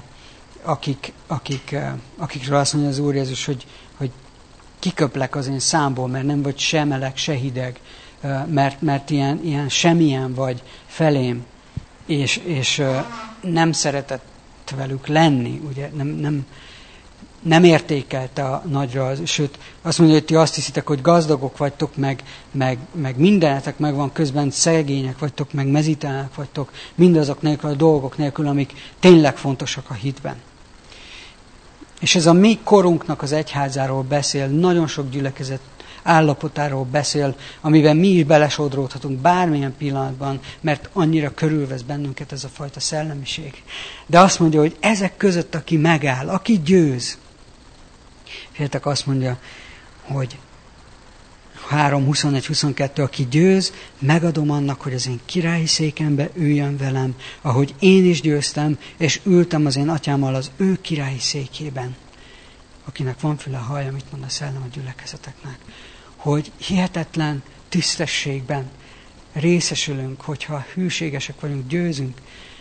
akikről azt mondja az Úr Jézus, hogy kiköplek az én számból, mert nem vagy se meleg, se hideg, mert ilyen semmilyen vagy felém, és nem szeretett velük lenni, ugye nem értékelte nagyra, sőt azt mondja, hogy ti azt hiszitek, hogy gazdagok vagytok, meg mindenetek megvan, közben szegények vagytok, meg mezítelenek vagytok, mindazok nélkül a dolgok nélkül, amik tényleg fontosak a hitben. És ez a mi korunknak az egyházáról beszél, nagyon sok gyülekezet állapotáról beszél, amiben mi is belesodródhatunk bármilyen pillanatban, mert annyira körülvesz bennünket ez a fajta szellemiség. De azt mondja, hogy ezek között, aki megáll, aki győz. Féltek, azt mondja, hogy 3:21-22, aki győz, megadom annak, hogy az én királyi székembe üljön velem, ahogy én is győztem, és ültem az én atyámmal az ő királyi székében. Akinek van füle, hallja, mit mond a szellem a gyülekezeteknek. Hogy hihetetlen tisztességben részesülünk, hogyha hűségesek vagyunk, győzünk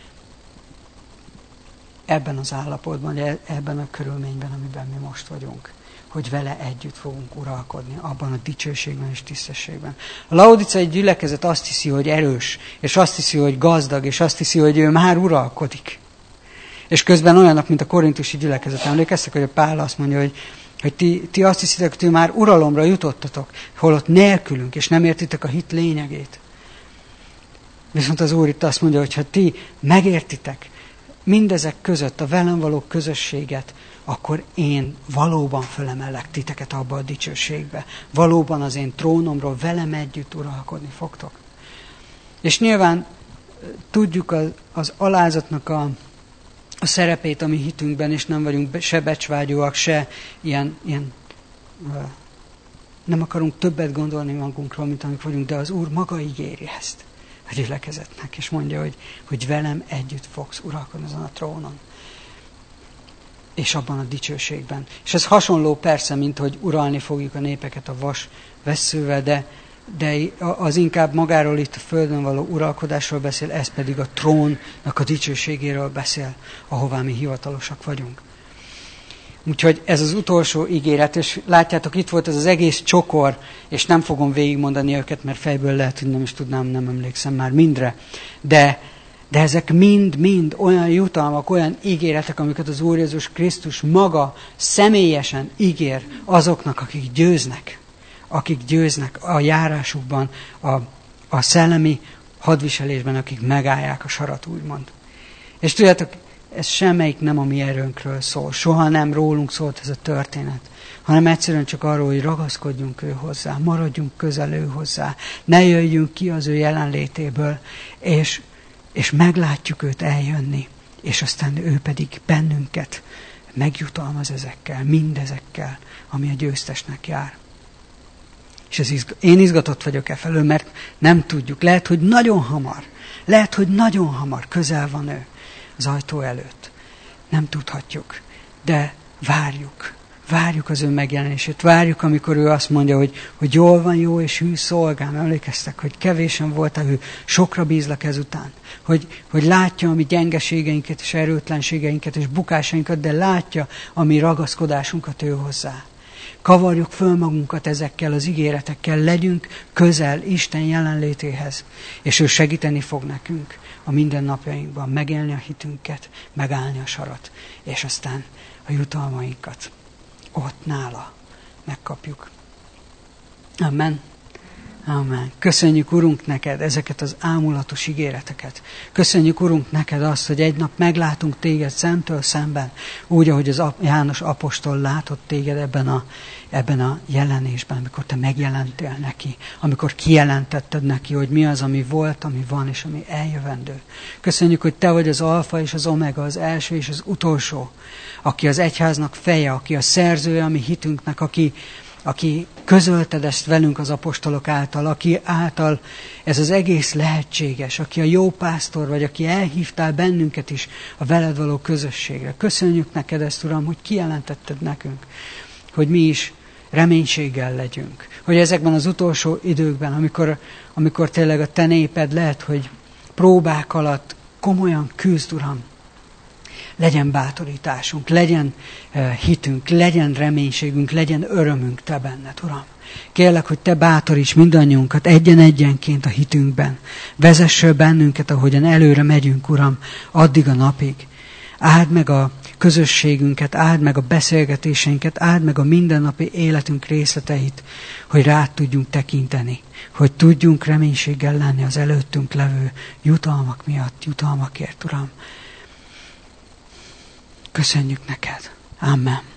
ebben az állapotban, ebben a körülményben, amiben mi most vagyunk. Hogy vele együtt fogunk uralkodni, abban a dicsőségben és tisztességben. A laodicei gyülekezet azt hiszi, hogy erős, és azt hiszi, hogy gazdag, és azt hiszi, hogy ő már uralkodik. És közben olyanok, mint a korintusi gyülekezet. Emlékeztek, hogy a Pál azt mondja, hogy ti azt hiszitek, hogy ti már uralomra jutottatok, holott nélkülünk, és nem értitek a hit lényegét. Viszont az Úr itt azt mondja, hogy ha ti megértitek mindezek között a velem való közösséget, akkor én valóban fölemellek titeket abba a dicsőségbe. Valóban az én trónomról velem együtt uralkodni fogtok. És nyilván tudjuk az alázatnak a szerepét a mi hitünkben, és nem vagyunk se becsvágyóak, se ilyen nem akarunk többet gondolni magunkról, mint amik vagyunk, de az Úr maga ígéri ezt a gyülekezetnek, és mondja, hogy velem együtt fogsz uralkodni azon a trónon. És abban a dicsőségben. És ez hasonló persze, mint hogy uralni fogjuk a népeket a vas vesszővel, de az inkább magáról itt a földön való uralkodásról beszél, ez pedig a trónnak a dicsőségéről beszél, ahová mi hivatalosak vagyunk. Úgyhogy ez az utolsó ígéret, és látjátok, itt volt ez az egész csokor, és nem fogom végigmondani őket, mert fejből lehet, hogy nem is tudnám, nem emlékszem már mindre. De ezek mind olyan jutalmak, olyan ígéretek, amiket az Úr Jézus Krisztus maga személyesen ígér azoknak, akik győznek a járásukban, a szellemi hadviselésben, akik megállják a sarat, úgymond. És tudjátok, ez semmelyik nem a mi erőnkről szól. Soha nem rólunk szólt ez a történet, hanem egyszerűen csak arról, hogy ragaszkodjunk ő hozzá, maradjunk közel ő hozzá, ne jöjjünk ki az ő jelenlétéből, és meglátjuk őt eljönni, és aztán ő pedig bennünket megjutalmaz ezekkel, mindezekkel, ami a győztesnek jár. És én izgatott vagyok e felől, mert nem tudjuk. Lehet, hogy nagyon hamar közel van ő az ajtó előtt. Nem tudhatjuk, de várjuk az ő megjelenését. Várjuk, amikor ő azt mondja, hogy jól van, jó és hű szolgám. Emlékeztek, hogy kevésen volt, ő sokra bízlak ezután. Hogy látja a mi gyengeségeinket és erőtlenségeinket és bukásainkat, de látja a mi ragaszkodásunkat ő hozzá. Kavarjuk föl magunkat ezekkel az ígéretekkel, legyünk közel Isten jelenlétéhez, és ő segíteni fog nekünk a mindennapjainkban megélni a hitünket, megállni a sarat, és aztán a jutalmainkat ott nála megkapjuk. Amen. Amen. Köszönjük, Urunk, neked ezeket az ámulatos ígéreteket. Köszönjük, Urunk, neked azt, hogy egy nap meglátunk téged szemtől szemben, úgy, ahogy az János apostol látott téged ebben a jelenésben, amikor te megjelentél neki, amikor kijelentetted neki, hogy mi az, ami volt, ami van, és ami eljövendő. Köszönjük, hogy te vagy az alfa és az omega, az első és az utolsó, aki az egyháznak feje, aki a szerzője a mi hitünknek, aki közölted ezt velünk az apostolok által, aki által ez az egész lehetséges, aki a jó pásztor vagy, aki elhívtál bennünket is a veled való közösségre. Köszönjük neked ezt, Uram, hogy kijelentetted nekünk, hogy mi is reménységgel legyünk. Hogy ezekben az utolsó időkben, amikor tényleg a te néped lehet, hogy próbák alatt komolyan küzd, Uram, legyen bátorításunk, legyen hitünk, legyen reménységünk, legyen örömünk te benned, Uram. Kérlek, hogy te bátoríts mindannyiunkat egyen-egyenként a hitünkben. Vezessél bennünket, ahogyan előre megyünk, Uram, addig a napig. Áld meg a közösségünket, áld meg a beszélgetéseinket, áld meg a mindennapi életünk részleteit, hogy rád tudjunk tekinteni, hogy tudjunk reménységgel lenni az előttünk levő jutalmak miatt, jutalmakért, Uram. Köszönjük neked. Amen.